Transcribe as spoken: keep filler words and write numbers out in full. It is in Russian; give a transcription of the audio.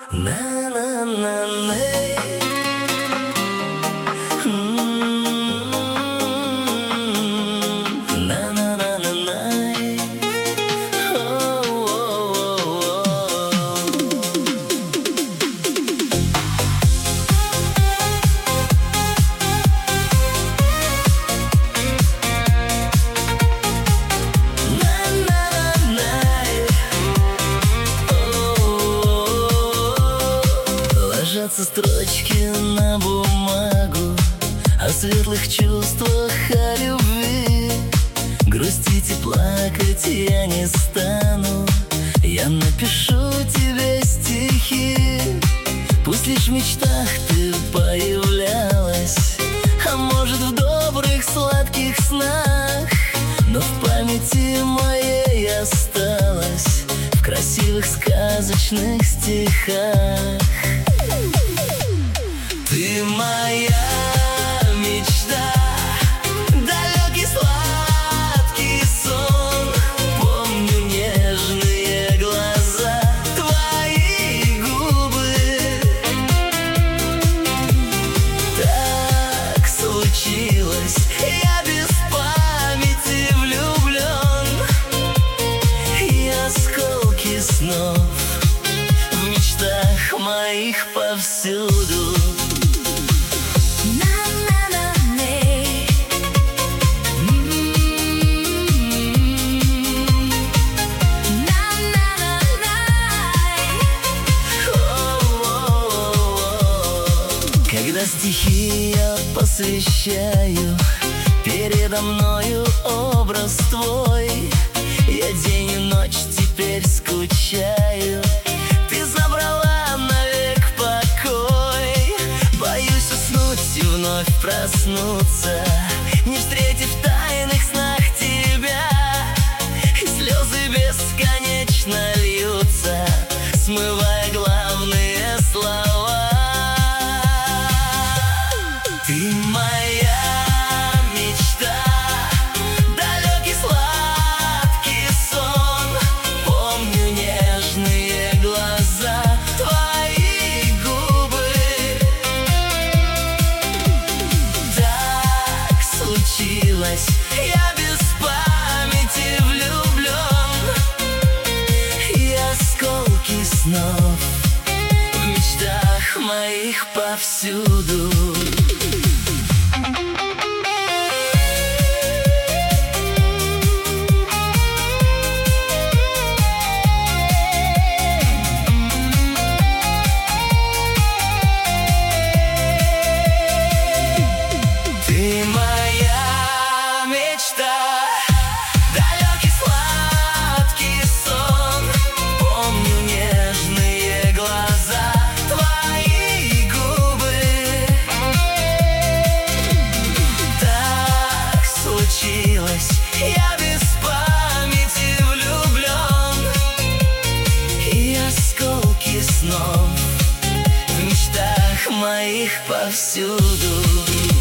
На-на-на-на. Ложатся строчки на бумагу о светлых чувствах, о любви. Грустить и плакать я не стану, я напишу тебе стихи. Пусть лишь в мечтах ты появлялась, а может в добрых сладких снах, но в памяти моей осталась в красивых сказочных стихах. Ты моя мечта, далекий сладкий сон. Помню нежные глаза, твои губы. Так случилось, я без памяти влюблен, и осколки снов в мечтах моих повсюду. Когда стихи я посвящаю, передо мною образ твой, я день и ночь теперь скучаю. Ты забрала навек покой, боюсь уснуть и вновь проснуться, не встретив в тайных снах тебя. И слезы бесконечно льются, смывая главные слова. Ты моя мечта, далекий сладкий сон. Помню нежные глаза, твои губы. Так случилось, я без памяти влюблен, и осколки снов в мечтах моих повсюду. Ты моя мечта, далекий сладкий сон. Помню нежные глаза, твои губы. Так случилось, я без памяти влюблен, и осколки снов в мечтах моих повсюду.